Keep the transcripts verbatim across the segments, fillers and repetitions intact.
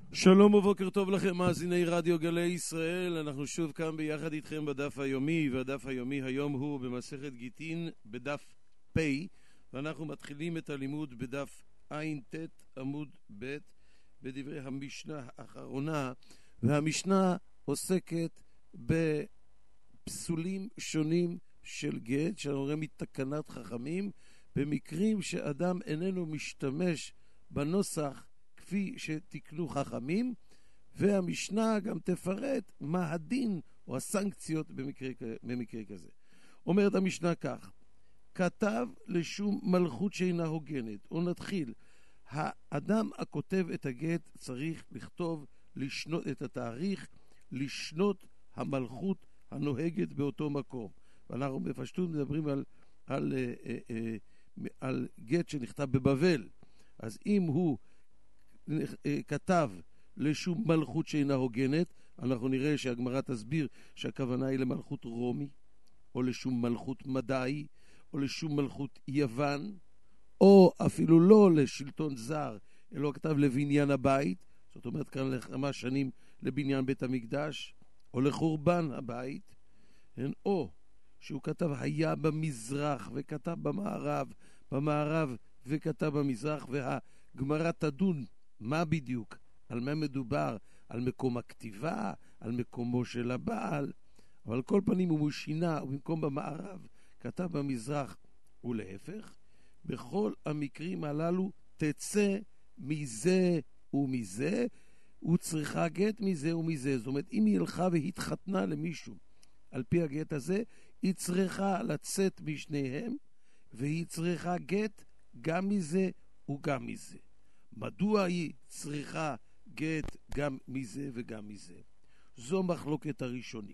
שלום ובוקר טוב לכם מאזיני רדיו גלי ישראל. אנחנו שוב כאן ביחד איתכם בדף היומי, והדף היומי היום הוא במסכת גיטין בדף פ', ואנחנו מתחילים את הלימוד בדף ע"ט עמוד ב' בדברי המשנה האחרונה, והמשנה עוסקת בפסולים שונים של גט שאנחנו רואים מתקנת חכמים במקרים שאדם איננו משתמש בנוסח כפי שתקנו חכמים, והמשנה גם תפרט מה הדין או הסנקציות במקרה, במקרה כזה. אומרת המשנה כך: כתב לשום מלכות שאינה הוגנת. או נתחיל, האדם הכותב את הגט צריך לכתוב, לשנות את התאריך, לשנות המלכות הנוהגת באותו מקום. ואנחנו בפשטות מדברים על, על, על, על, על גט שנכתב בבבל. אז אם הוא כתב לשום מלכות שאינה הוגנת, אנחנו נראה שהגמרא תסביר שהכוונה היא למלכות רומי, או לשום מלכות מדעי, או לשום מלכות יוון, או אפילו לא לשלטון זר, אלא כתב לבניין הבית, זאת אומרת כאן לכמה שנים לבניין בית המקדש, או לחורבן הבית, או שהוא כתב היה במזרח וכתב במערב, במערב וכתב במזרח, והגמרא תדון מה בדיוק, על מה מדובר, על מקום הכתיבה, על מקומו של הבעל, אבל כל פנים הוא שינה, ובמקום במערב כתב במזרח ולהפך. בכל המקרים הללו תצא מזה ומזה, וצריכה גט מזה ומזה. זאת אומרת, אם היא הלכה והתחתנה למישהו על פי הגט הזה, היא צריכה לצאת משניהם, והיא צריכה גט גם מזה וגם מזה. מדוע היא צריכה גט גם מזה וגם מזה? זו מחלוקת הראשונים.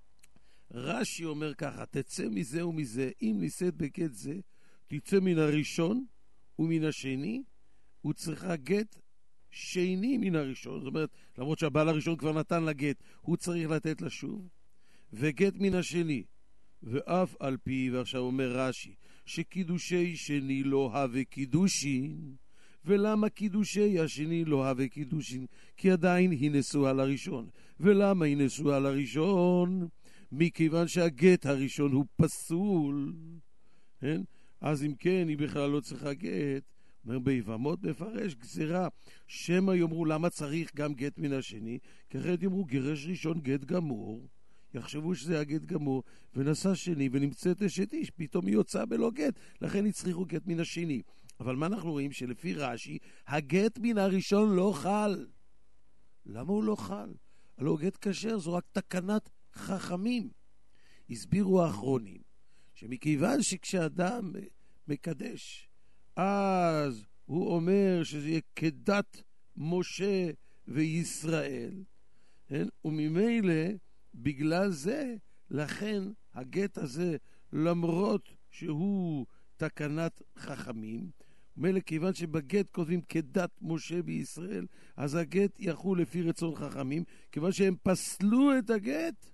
רש"י אומר ככה: תצא מזה ומזה. אם נישאת בגט זה, תצא מן הראשון ומן השני, וצריכה גט שני מן הראשון. זאת אומרת, למרות שהבעל הראשון כבר נתן לה גט, הוא צריך לתת לה שוב, וגט מן השני. ואף על פי, ועכשיו אומר רש"י, שקידושי שני לא הווה קידושין. ולמה קידושי השני לא הווה קידושין? כי עדיין היא נשואה לראשון. ולמה היא נשואה לראשון? מכיוון שהגט הראשון הוא פסול, כן? אז אם כן, היא בכלל לא צריכה גט. אומר ביבמות מפרש גזירה, שמא יאמרו למה צריך גם גט מן השני, כי אחרת יאמרו גירש ראשון גט גמור, יחשבו שזה הגט גמור, ונשא שני ונמצאת אשת איש, פתאום היא יוצאה בלא גט, לכן יצריכו גט מן השני. אבל מה אנחנו רואים? שלפי רש"י הגט מן הראשון לא חל. למה הוא לא חל? הלא גט כשר, זו רק תקנת חכמים. הסבירו האחרונים שמכיוון שכשאדם מקדש, אז הוא אומר שזה יהיה כדת משה וישראל, וממילא בגלל זה, לכן הגט הזה, למרות שהוא תקנת חכמים, ומילא כיוון שבגט כותבים כדת משה בישראל, אז הגט יחול לפי רצון חכמים. כיוון שהם פסלו את הגט,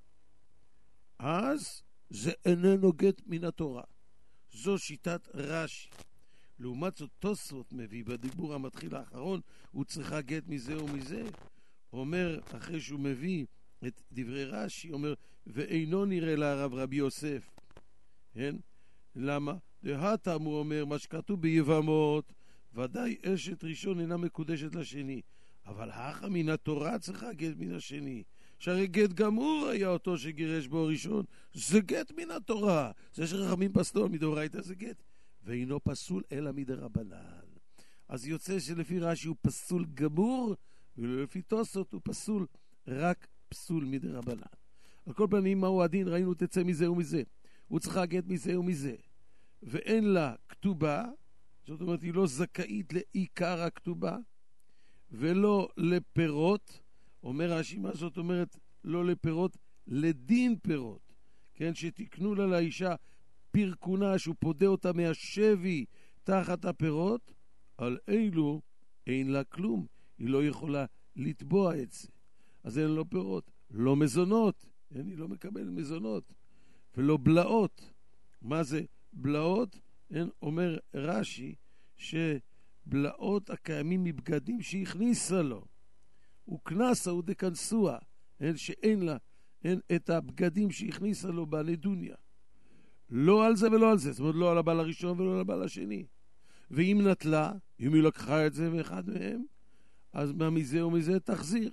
אז זה איננו גט מן התורה. זו שיטת רש"י. לעומת זאת תוספות מביא בדיבור המתחיל האחרון, הוא צריכה גט מזה ומזה. אומר, אחרי שהוא מביא את דברי רש"י, אומר, ואינו נראה להרב רבי יוסף. כן? למה? דהתם, הוא אומר, מה שכתוב ביבמות, ודאי אשת ראשון אינה מקודשת לשני. אבל האחה מן התורה צריכה גט מן השני. שהרי גט גמור היה אותו שגירש בו ראשון. זה גט מן התורה. זה שרחמים פסלו מדאורייתא זה גט. ואינו פסול אלא מדרבנן. אז יוצא שלפי רש"י הוא פסול גמור, ולפי תוספות הוא פסול רק פסול מדרבנן. על כל פנים, מהו הדין? ראינו תצא מזה ומזה. הוא צריכה גט מזה ומזה. ואין לה כתובה, זאת אומרת היא לא זכאית לעיקר הכתובה, ולא לפירות. אומר רש"י, מה זאת אומרת לא לפירות? לדין פירות. כן, שתקנו לה לאישה פרקונה, שהוא פודה אותה מהשבי תחת הפירות, על אילו אין לה כלום. היא לא יכולה לתבוע את זה. אז אין לו פירות. לא מזונות. אני לא מקבל מזונות. ולא בלעות. מה זה בלעות? אין, אומר רש"י, שבלעות הקיימים מבגדים שהכניסה לו. וכנסה הוא דקנסוה, שאין לה, אין את הבגדים שהכניסה לו בנדוניה. לא על זה ולא על זה, זאת אומרת לא על הבעל הראשון ולא על הבעל השני. ואם נטלה, אם היא לקחה את זה מאחד מהם, אז מה מזה ומזה תחזיר.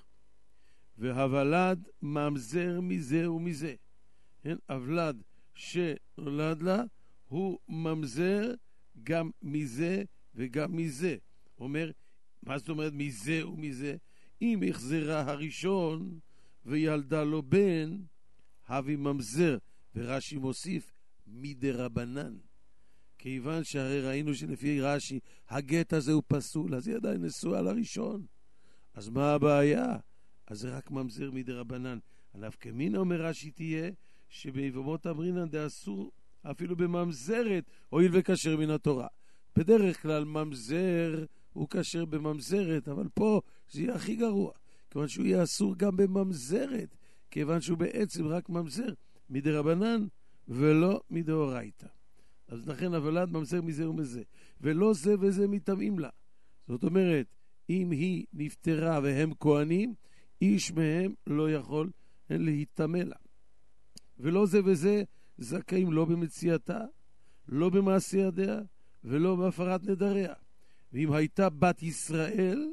והוולד ממזר מזה ומזה. כן? הוולד שנולד לה, הוא ממזר גם מזה וגם מזה. אומר, מה זאת אומרת מזה ומזה? אם החזרה הראשון וילדה לו בן, הווי ממזר. ורש"י מוסיף, מדרבנן. כיוון שהרי ראינו שלפי רש"י, הגט הזה הוא פסול, אז היא עדיין נשואה לראשון. אז מה הבעיה? אז זה רק ממזר מדרבנן. עליו כמין אומר רש"י תהיה, שביבמות אמרינן דאסור אפילו בממזרת, הואיל וכשר מן התורה. בדרך כלל ממזר הוא כשר בממזרת, אבל פה זה יהיה הכי גרוע, כיוון שהוא יהיה אסור גם בממזרת, כיוון שהוא בעצם רק ממזר מדרבנן ולא מדאורייתא. אז לכן הוולד ממזר מזה ומזה, ולא זה וזה מתאמים לה. זאת אומרת, אם היא נפטרה והם כהנים, איש מהם לא יכול להתאמה לה. ולא זה וזה זכאים לא במציאתה, לא במעשה ידיה, ולא בהפרת נדריה. ואם הייתה בת ישראל,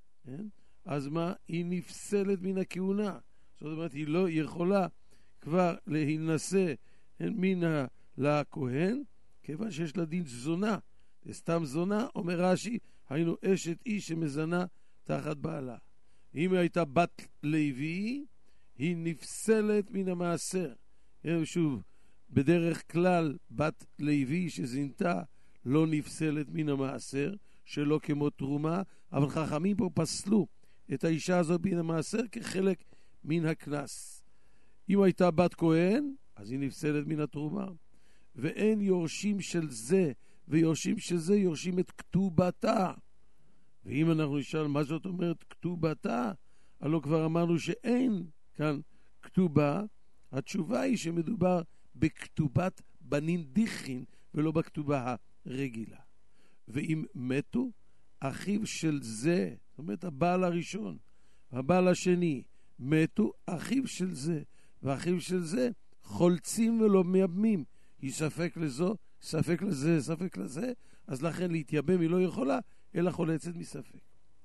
אז מה? היא נפסלת מן הכהונה. זאת אומרת, היא לא יכולה כבר להינשא מן לכהן, כיוון שיש לה דין זונה. סתם זונה, אומר רש"י, היינו אשת איש שמזנה תחת בעלה. אם היא הייתה בת לוי, היא נפסלת מן המעשר. שוב, בדרך כלל בת לוי שזינתה לא נפסלת מן המעשר, שלא כמו תרומה, אבל חכמים פה פסלו את האישה הזאת מן המעשר כחלק מן הכנס. אם הייתה בת כהן, אז היא נפסלת מן התרומה. ואין יורשים של זה ויורשים של זה, יורשים את כתובתה. ואם אנחנו נשאל מה זאת אומרת כתובתה, הלא כבר אמרנו שאין כאן כתובה, התשובה היא שמדובר בכתובת בנין דיחין ולא בכתובה הרגילה. ואם מתו, אחיו של זה, זאת אומרת הבעל הראשון, הבעל השני, מתו אחיו של זה, ואחיו של זה חולצים ולא מייבמים. היא ספק לזו, ספק לזה, ספק לזה, אז לכן להתייבם היא לא יכולה, אלא חולצת מספק.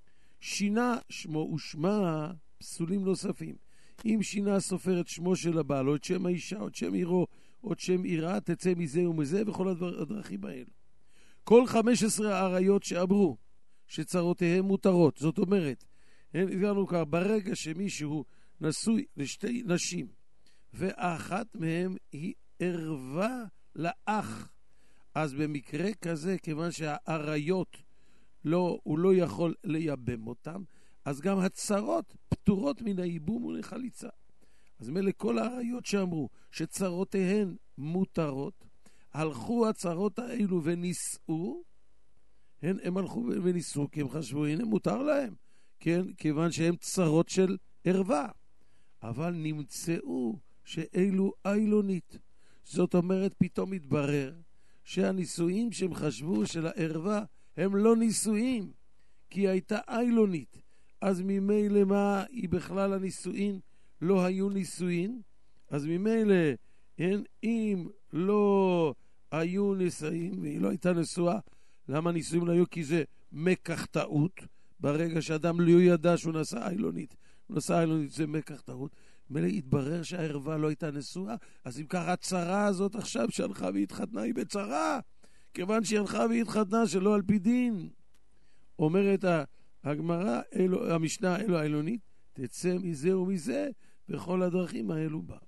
שינה שמו ושמה פסולים נוספים. אם שינה סופר את שמו של הבעל, או את שם האישה, או את שם עירו, או את שם עירה, תצא מזה ומזה, וכל הדבר, הדרכים האלו. כל חמש עשרה העריות שאמרו שצרותיהם מותרות, זאת אומרת, הגענו כך, ברגע שמישהו נשוי לשתי נשים, ואחת מהם היא ערווה לאח, אז במקרה כזה, כיוון שהעריות, לא, הוא לא יכול לייבם אותם, אז גם הצרות פטורות מן הייבום ולחליצה. אז מלא כל העריות שאמרו שצרותיהן מותרות, הלכו הצרות האלו ונישאו, הן, הם הלכו ונישאו כי הם חשבו, הנה מותר להם, כן, כיוון שהם צרות של ערווה. אבל נמצאו שאלו איילונית. זאת אומרת, פתאום התברר שהנישואים שהם חשבו של הערווה הם לא נישואים, כי היא הייתה איילונית. אז ממילא מה היא בכלל הנישואין לא היו נישואין? אז ממילא, אין, אם לא היו נישאים והיא לא הייתה נשואה, למה נישואין לא היו? כי זה מקח טעות. ברגע שאדם לא ידע שהוא נשא איילונית, הוא נשא איילונית, זה מקח טעות. מילא התברר שהערווה לא הייתה נשואה, אז אם ככה הצרה הזאת עכשיו שהלכה והתחתנה היא בצרה, כיוון שהיא הלכה והתחתנה שלא על פי דין. אומרת הגמרא, אלו, המשנה אלו האילונית, תצא מזה ומזה, בכל הדרכים האלו בה.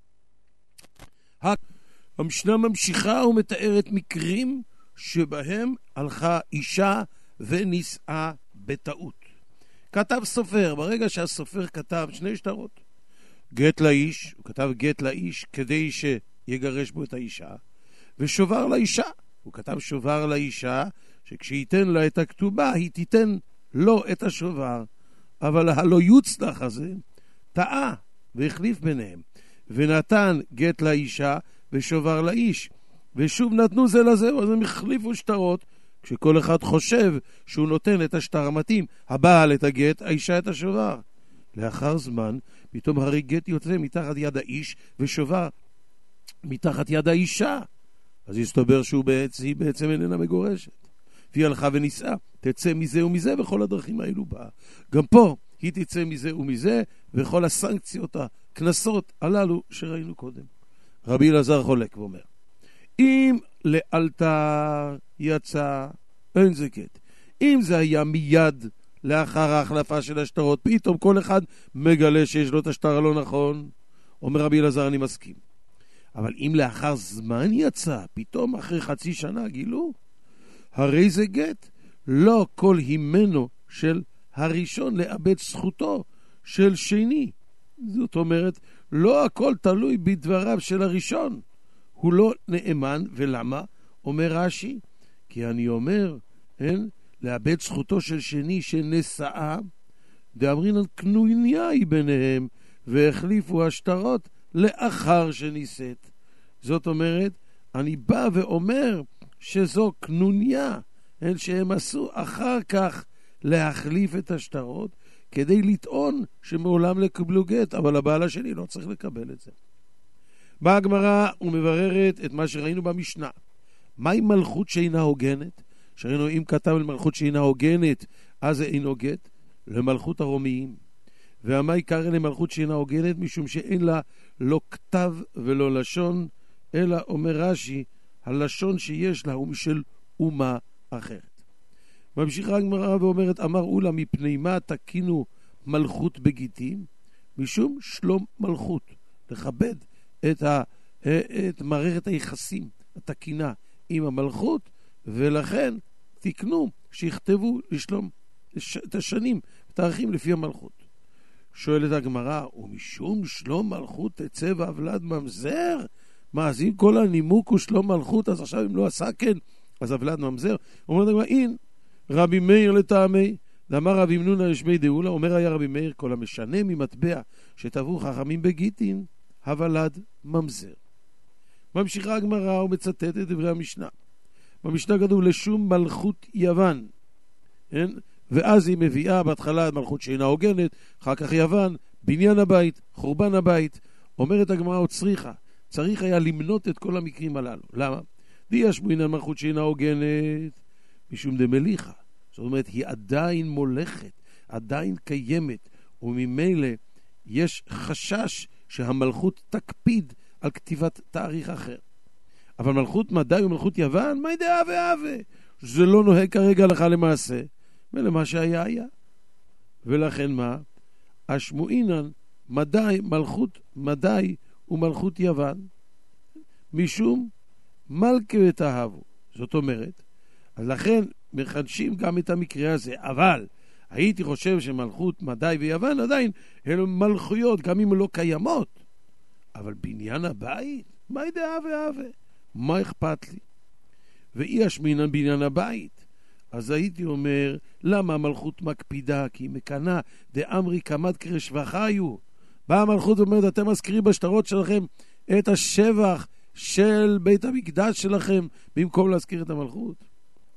המשנה ממשיכה ומתארת מקרים שבהם הלכה אישה ונישאה בטעות. כתב סופר, ברגע שהסופר כתב שני שטרות, גט לאיש, הוא כתב גט לאיש כדי שיגרש בו את האישה, ושובר לאישה, הוא כתב שובר לאישה, שכשייתן לה את הכתובה, היא תיתן לו את השובר, אבל הלא יוצלח הזה, טעה והחליף ביניהם, ונתן גט לאישה ושובר לאיש, ושוב נתנו זה לזה, אז הם החליפו שטרות, כשכל אחד חושב שהוא נותן את השטר המתאים, הבעל את הגט, האישה את השובר. לאחר זמן, פתאום הרי גט יוצא מתחת יד האיש ושובר מתחת יד האישה. אז יסתבר שהוא בעצם, היא בעצם איננה מגורשת. והיא הלכה ונישאה, תצא מזה ומזה, וכל הדרכים האלו באה. גם פה היא תצא מזה ומזה, וכל הסנקציות, הכנסות הללו שראינו קודם. רבי אלעזר חולק ואומר, אם לאלתר יצא, אין זה גט. אם זה היה מיד לאחר ההחלפה של השטרות, פתאום כל אחד מגלה שיש לו את השטר הלא נכון, אומר רבי אלעזר, אני מסכים. אבל אם לאחר זמן יצא, פתאום אחרי חצי שנה גילו, הרי זה גט. לא כל הימנו של הראשון לאבד זכותו של שני. זאת אומרת, לא הכל תלוי בדבריו של הראשון. הוא לא נאמן, ולמה? אומר רש"י, כי אני אומר, אין, לאבד זכותו של שני שנשאה, דאמרינן קנוניה היא ביניהם, והחליפו השטרות לאחר שנישאת. זאת אומרת, אני בא ואומר שזו קנוניה, אין שהם עשו אחר כך להחליף את השטרות, כדי לטעון שמעולם לא קיבלו גט, אבל הבעל השני לא צריך לקבל את זה. באה הגמרא ומבררת את מה שראינו במשנה. מהי מלכות שאינה הוגנת? שראינו אם כתב למלכות שאינה הוגנת, אז זה אינו גט, למלכות הרומיים. והמה יקרא למלכות שאינה הוגנת? משום שאין לה לא כתב ולא לשון, אלא אומר רש"י, הלשון שיש לה הוא משל אומה אחרת. ממשיכה הגמרא ואומרת, אמר אולה, מפני מה תקינו מלכות בגיטים? משום שלום מלכות, לכבד את, ה, את מערכת היחסים התקינה עם המלכות, ולכן תקנו שיכתבו לשלום את השנים, את הערכים לפי המלכות. שואלת הגמרא, ומשום שלום מלכות תצא והוולד ממזר? מה, אז אם כל הנימוק הוא שלום מלכות, אז עכשיו אם לא עשה כן, אז הוולד ממזר? אומרת הגמרא, אין, רבי מאיר לטעמי, דאמר רבי מנונה לשמי דאולה, אומר היה רבי מאיר, כל המשנה ממטבע שטבעו חכמים בגיטין, הוולד ממזר. ממשיכה הגמרא ומצטטת את דברי המשנה. במשנה כתוב לשום מלכות יוון, כן? ואז היא מביאה בהתחלה מלכות שאינה הוגנת, אחר כך יוון, בניין הבית, חורבן הבית. אומרת הגמרא עוד צריכה, צריך היה למנות את כל המקרים הללו. למה? דיש בעניין מלכות שאינה הוגנת, משום דמליכה. זאת אומרת, היא עדיין מולכת, עדיין קיימת, וממילא יש חשש שהמלכות תקפיד על כתיבת תאריך אחר. אבל מלכות מדי ומלכות יוון, מה ידעה ואהבה? זה לא נוהג כרגע לך למעשה, ולמה שהיה היה. ולכן מה? השמועינן מדי, מלכות מדי ומלכות יוון, משום מלכה ותאהבו. זאת אומרת, אז לכן מחדשים גם את המקרה הזה. אבל הייתי חושב שמלכות מדי ויוון עדיין אלו מלכויות, גם אם לא קיימות. אבל בניין הבית, מה ידעה ואהבה? מה אכפת לי? ואי השמינן בניין הבית. אז הייתי אומר, למה המלכות מקפידה? כי היא מקנה, דאמרי כמד קרש וחיו. באה המלכות ואומרת, אתם מזכירים בשטרות שלכם את השבח של בית המקדש שלכם, במקום להזכיר את המלכות.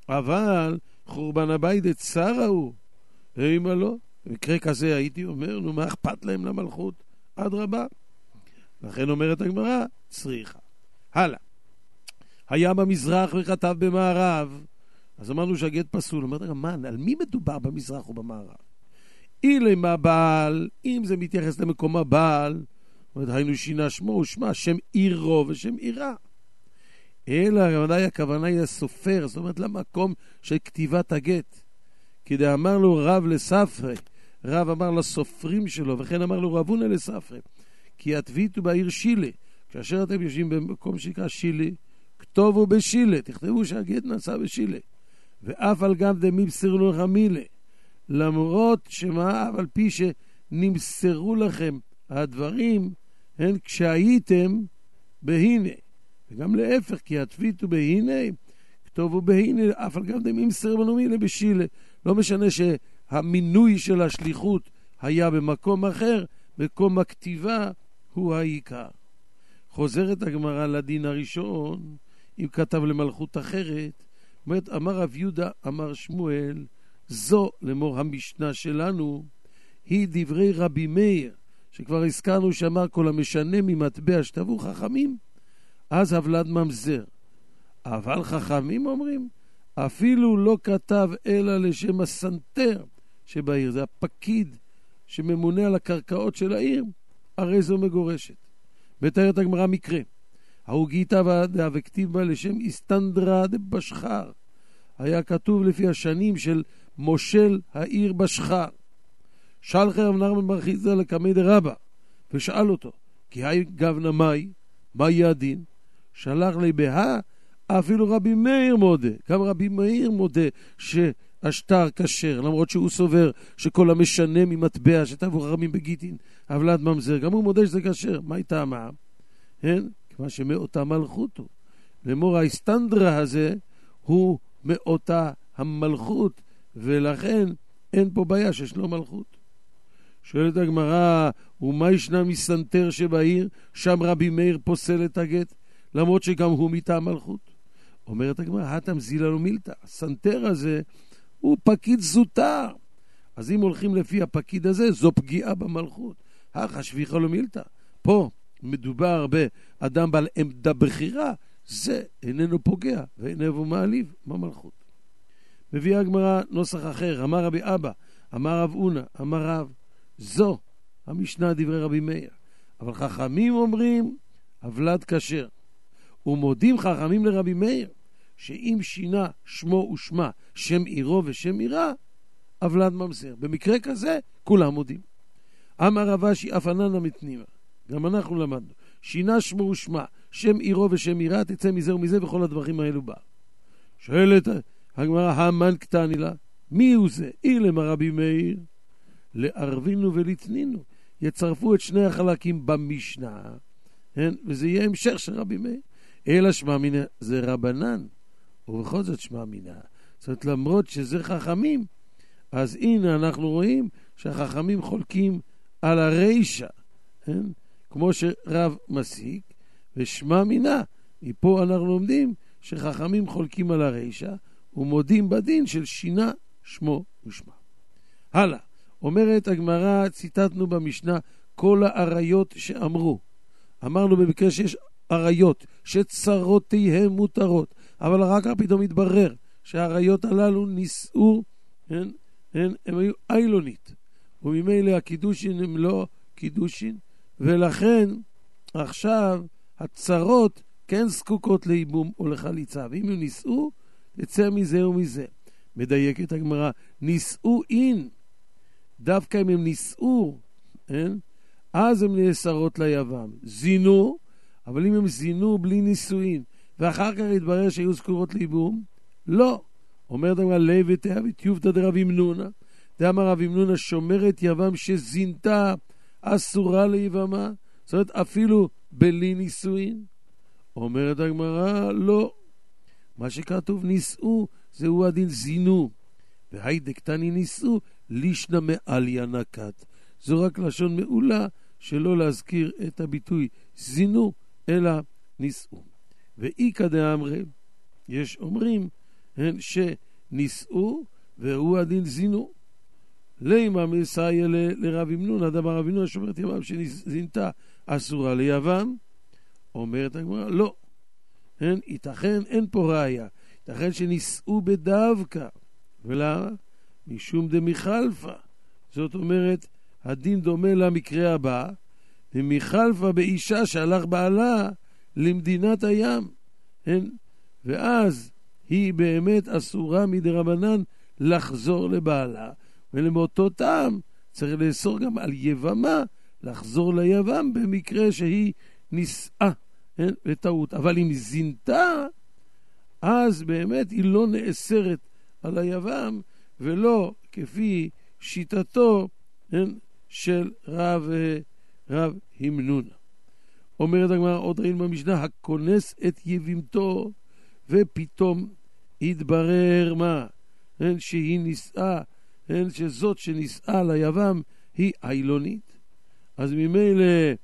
אבל חורבן הבית את שר ההוא. אימה לא. במקרה כזה הייתי אומר, נו, מה אכפת להם למלכות? עד רבה. לכן אומרת הגמרא, צריכה. הלאה. היה במזרח וכתב במערב. אז אמרנו שהגט פסול. אומרת הגמרא, על מי מדובר במזרח ובמערב? אילי מה בעל, אם זה מתייחס למקום הבעל, אומרת, היינו שינה שמו ושמה, שם עירו ושם עירה. אלא ודאי הכוונה היא הסופר, זאת אומרת למקום של כתיבת הגט. כי דה אמר לו רב לספרי, רב אמר לסופרים שלו, וכן אמר לו רבונה לספרי, כי התביתו בעיר שילה, כאשר אתם יושבים במקום שנקרא שילה, כתובו בשילה, תכתבו שהגט נעשה בשילה, ואף על גב דמיבשרו לך מילה, למרות שמה, אבל פי שנמסרו לכם הדברים, הן כשהייתם בהנה, וגם להפך, כי התביתו בהנה, כתובו בהנה, אף על גב דמיבשרו לך מילה בשילה, לא משנה שהמינוי של השליחות היה במקום אחר, מקום הכתיבה הוא העיקר. חוזרת הגמרא לדין הראשון, אם כתב למלכות אחרת, אומרת, אמר רב יהודה, אמר שמואל, זו לאמור המשנה שלנו, היא דברי רבי מאיר, שכבר הזכרנו שאמר כל המשנה ממטבע שטבעו חכמים, אז הבלד ממזר. אבל חכמים אומרים, אפילו לא כתב אלא לשם הסנטר שבעיר, זה הפקיד שממונה על הקרקעות של העיר, הרי זו מגורשת. מתארת הגמרא מקרה, ההוגיתא והכתיב בה לשם איסטנדרא דבשחר, היה כתוב לפי השנים של מושל העיר בשחר. שלח רב נחמן בר חיסדא לקמי דרבא, ושאל אותו, כי היי גבנה מאי, מה יהיה הדין? שלח לי בה, אפילו רבי מאיר מודה, גם רבי מאיר מודה שהשטר כשר, למרות שהוא סובר שכל המשנה ממטבע שטבעו חכמים בגיטין, הבלד ממזר, גם הוא מודה שזה כשר. מה הייתה טעמה? כן? כמו שמאותה מלכות הוא. לאמור האיסטנדרא הזה הוא מאותה המלכות, ולכן אין פה בעיה שיש לו מלכות. שואלת הגמרא, ומה ישנה מסנטר שבעיר, שם רבי מאיר פוסל את הגט, למרות שגם הוא מטעם מלכות? אומרת הגמרא, הטם זילה לא מילתא, הסנטר הזה הוא פקיד זוטר. אז אם הולכים לפי הפקיד הזה, זו פגיעה במלכות. החשביחה לא מילתא. פה מדובר באדם בעל עמדה בחירה, זה איננו פוגע ואיננו מעליב במלכות. מביאה הגמרא נוסח אחר, אמר רבי אבא, אמר רב אונה, אמר רב, זו המשנה דברי רבי מאיר. אבל חכמים אומרים, הבלד כשר. ומודים חכמים לרבי מאיר, שאם שינה שמו ושמה, שם עירו ושם עירה, הבלד ממזר. במקרה כזה, כולם מודים. אמר רב אשי אף עננה מתנימה. גם אנחנו למדנו. שינה שמו ושמה, שם עירו ושם עירה, תצא מזה ומזה וכל הדברים האלו בה. שואלת הגמרא, המן קטני לה, מי הוא זה? אילם הרבי מאיר, לערבינו ולתנינו. יצרפו את שני החלקים במשנה, וזה יהיה המשך של רבי מאיר. אלא שמע מינה, זה רבנן, ובכל זאת שמע מינה. זאת אומרת, למרות שזה חכמים, אז הנה אנחנו רואים שהחכמים חולקים על הרישה, כן? כמו שרב מסיק, ושמע מינה. מפה אנחנו לומדים שחכמים חולקים על הרישה, ומודים בדין של שינה שמו ושמה. הלאה, אומרת הגמרא, ציטטנו במשנה, כל העריות שאמרו. אמרנו במקרה שיש עריות שצרותיהם מותרות, אבל אחר כך פתאום התברר שהעריות הללו נישאו, הם, הם, הם היו איילונית, וממילא הקידושין הם לא קידושין, ולכן עכשיו הצרות כן זקוקות לאיבום או לחליצה, ואם הם נישאו, יצא מזה ומזה. מדייקת הגמרא, נישאו אין, דווקא אם הם נישאו, אין? אז הם נאסרות ליבם. זינו, אבל אם הם זינו בלי נישואין, ואחר כך התברר שהיו זכורות לאיבום, לא. אומרת הגמרא, ליה ותיה ותיובתא דרב ימנונה, דאמר רב ימנונה, שומרת יבם שזינתה אסורה ליבמה, זאת אומרת אפילו בלי נישואין. אומרת הגמרא, לא. מה שכתוב נישאו, זהו הדין זינו. והיידק תני נישאו, לישנה מעליה נקת. זו רק לשון מעולה שלא להזכיר את הביטוי זינו, אלא נישאו. ואיקא דאמרי, יש אומרים הן שנישאו והוא הדין זינו. לימה מסייע לרב ימנונה, דאמר רב ימנונה שומרת יבם שזינתה אסורה ליבם. אומרת הגמרא, לא. הן ייתכן, אין פה ראיה. ייתכן שנישאו בדווקא. ולמה? משום דמיחלפה. זאת אומרת, הדין דומה למקרה הבא, דמיחלפה באישה שהלך בעלה למדינת הים. הן, ואז היא באמת אסורה מדרבנן לחזור לבעלה, ולמאותו טעם צריך לאסור גם על יבמה לחזור ליבם במקרה שהיא נישאה בטעות. אבל אם זינתה, אז באמת היא לא נאסרת על היבם, ולא כפי שיטתו של רב, רב ימנונה. אומרת הגמרא עוד ראינו במשנה, הכונס את יבימתו, ופתאום התברר מה? שהיא נישאה, שזאת שנישאה ליבם היא איילונית. אז ממילא,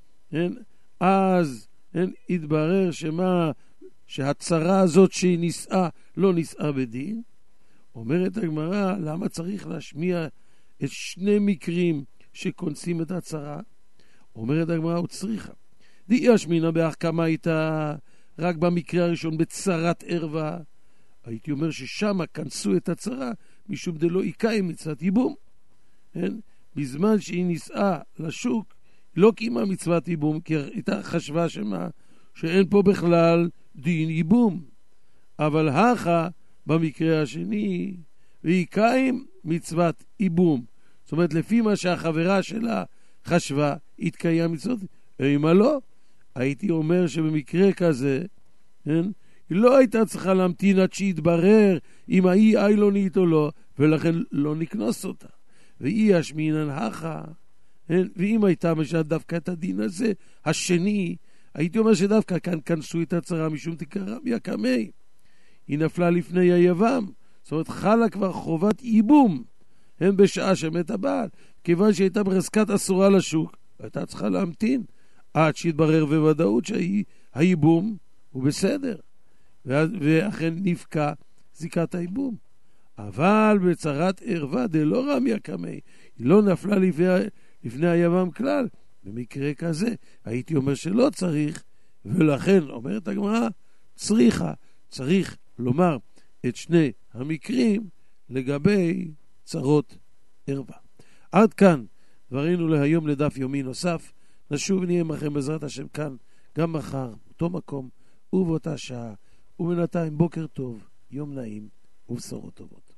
אז התברר שמה, שהצרה הזאת שהיא נישאה לא נישאה בדין. אומרת הגמרא, למה צריך להשמיע את שני מקרים שכונסים את הצרה. אומרת הגמרא, הוא צריכה. דאיש מינא בהחכמה הייתה רק במקרה הראשון בצרת ערווה. הייתי אומר ששם כנסו את הצרה משום דלא יקיים מצוות ייבום. כן? בזמן שהיא נישאה לשוק, לא קיימה מצוות ייבום, כי הייתה חשבה שמה, שאין פה בכלל דין ייבום. אבל הכה במקרה השני, ויקיים מצוות ייבום. זאת אומרת, לפי מה שהחברה שלה חשבה, התקיים מצוות, אימה לא. הייתי אומר שבמקרה כזה, כן? היא לא הייתה צריכה להמתין עד שיתברר אם היא איילונית או לא, ולכן לא נקנוס אותה. והיא השמינן הכה, כן? ואם הייתה משל דווקא את הדין הזה, השני, הייתי אומר שדווקא כאן כנסו את הצרה משום תקרא יקמי. היא נפלה לפני היבם, זאת אומרת חלה כבר חובת ייבום, הן בשעה שמת הבעל, כיוון שהייתה בחזקת אסורה לשוק, הייתה צריכה להמתין עד שיתברר בוודאות שהייבום הוא בסדר, ואכן נפקע זיקת הייבום. אבל בצרת ערווה דלא רמיה קמי, היא לא נפלה לפני, לפני היבם כלל. במקרה כזה הייתי אומר שלא צריך, ולכן אומרת הגמרא צריכה, צריך לומר את שני המקרים לגבי צרות ערווה. עד כאן דברינו להיום לדף יומי נוסף. נשוב ונהיה עמכם בעזרת השם כאן גם מחר, אותו מקום ובאותה שעה. ובינתיים בוקר טוב, יום נעים ובשורות טובות.